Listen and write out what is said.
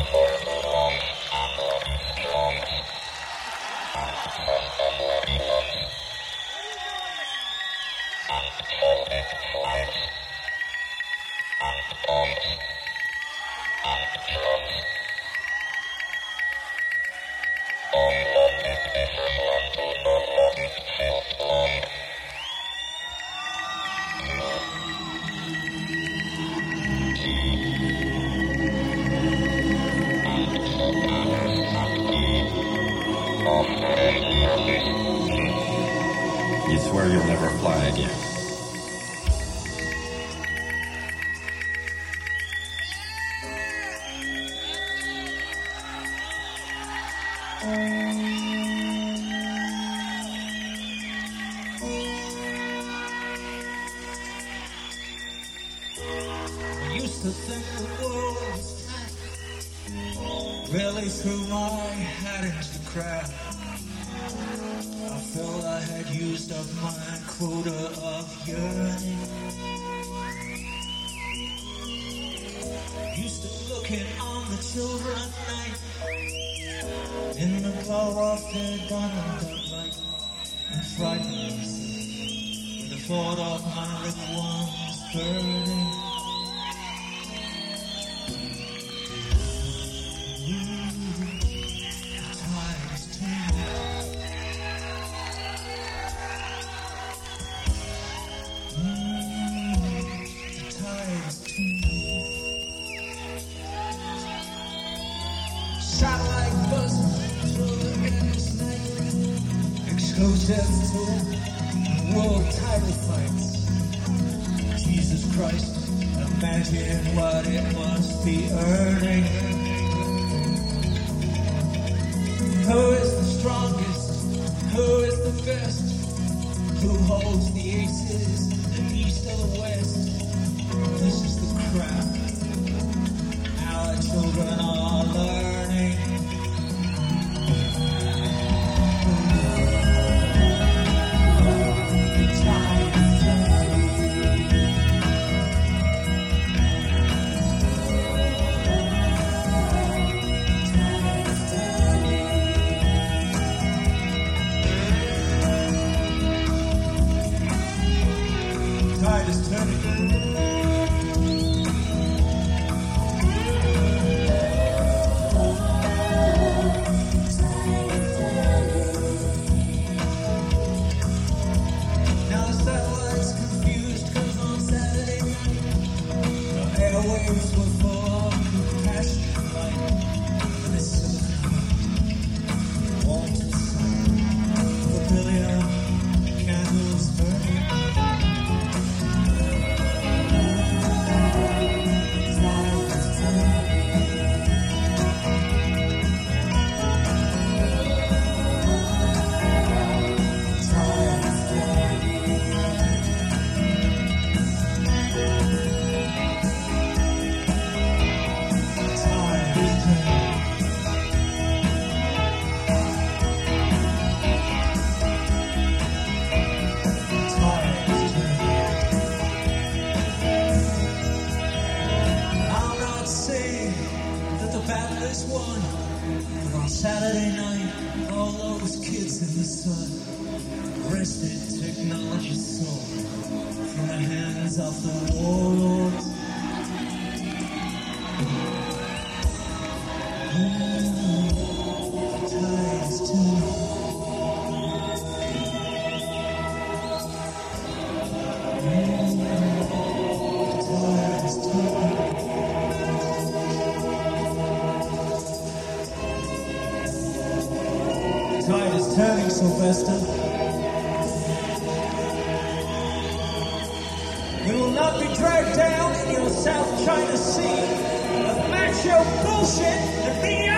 You swear you'll never fly again. I used to think the world was flat. Really threw my hat into the crowd. I felt I had used up my quota of yearning. Used to looking on the children at night in the glow of their diamond light and frightened with the thought of my little ones burning. Satellite buzzing through the endless night, exclusive to world title fights. Jesus Christ, imagine what it must be earning. Who is the strongest? Who is the best? Who holds the aces, the east or the west? This is the crap our children are learning. Tide is turning. Now the satellite's confused 'cause on Saturday night the airwaves were full of compassion and light. And this wanted sight of a billion candles burning. Battle is won, but on Saturday night, all those kids in the sun wrested technology's soul from the hands of the warlords. The tide is turning. Tide is turning, Sylvester. You will not be dragged down in your South China Sea of macho bullshit and be